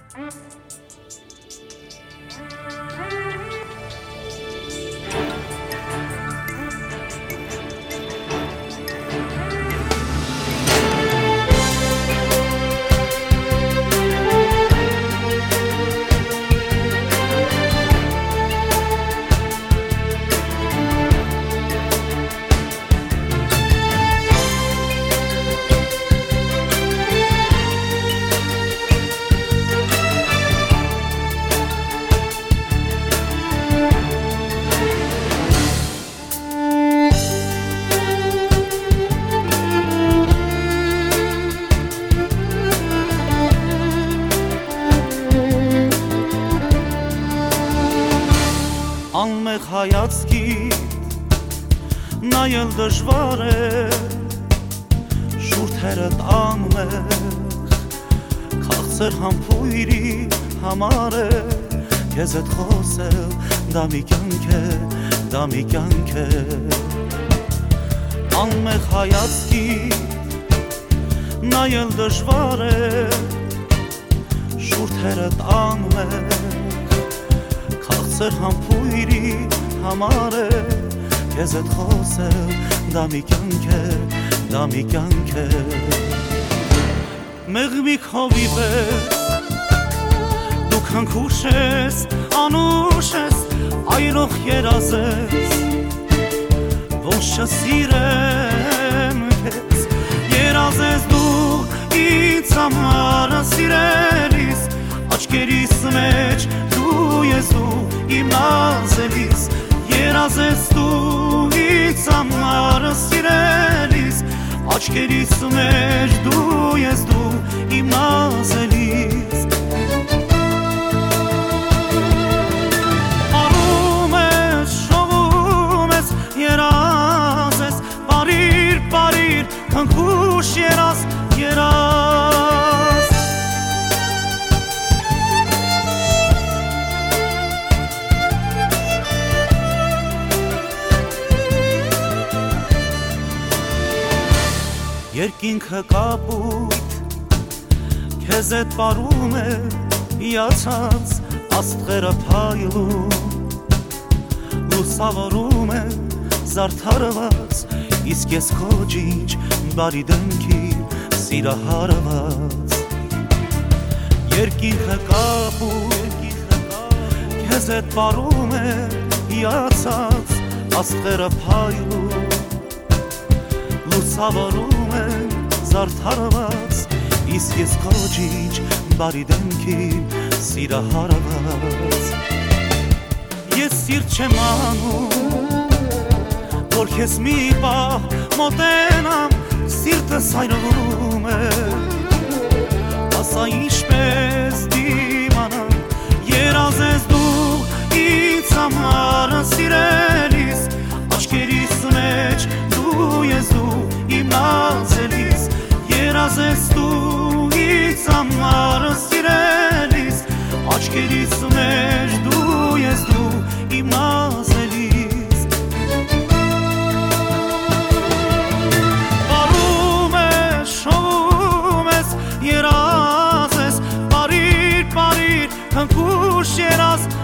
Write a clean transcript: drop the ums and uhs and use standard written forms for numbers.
Անմեղ հայացքիդ նայել դժվար է, շուրթերդ անմեղ, քաղցր համբույրի համար է, քեզ հետ խոսել դա մի կյանք է, Անմեղ հայացքիդ նայել դժվար է, շուրթերդ անմեղ, Քաղցր համբույրի համար է, քեզ հետ խոսել դա մի կյանք է, Մեղմիկ հովիվ ես, դու քնքուշ ես, անուշ ես, այրող երազ ես, Ոնց չսիրեմ քեզ, երազ ես դու ինձ համար սիրելիս, Աչքերիս մեջ դու ես դու իմ նազելիս, երազ ես դու ինձ համար սիրելիս, Աչքերիս մեջ դու ես դու իմ նազելիս, Արում ես, շովում ես, երազ ես, Պարիր, քնքուշ երազ, Երկինքը կապույտ, քեզ հետ պարում է, հիացած աստղերը փայլում, լուսավորում է զարդարված, իսկ ես քո ջինջ բարի դեմքին սիրահարված, Երկինքը կապույտ, քեզ հետ պարում է, հիացած աստղերը փայլում, լուսավորում է զարդարված, իսկ ես քո ջինջ բարի դեմքին սիրահարված, Ես սիրտ չեմ անում, որ քեզ մի պահ մոտենամ, սիրտս այրվում է, ասա ինչպես դիմանամ, երազ ես դու ինձ համար սիրելիս, Աչքերիս մեջ դու ես դու իմ նազելիս, երազ ես դու ինձ համար սիրելիս, Աչքերիս մեջ դու ես դու իմ նազելիս, Պարում ես, շովում ես, երազ ես, Պարիր, քնքուշ երազ,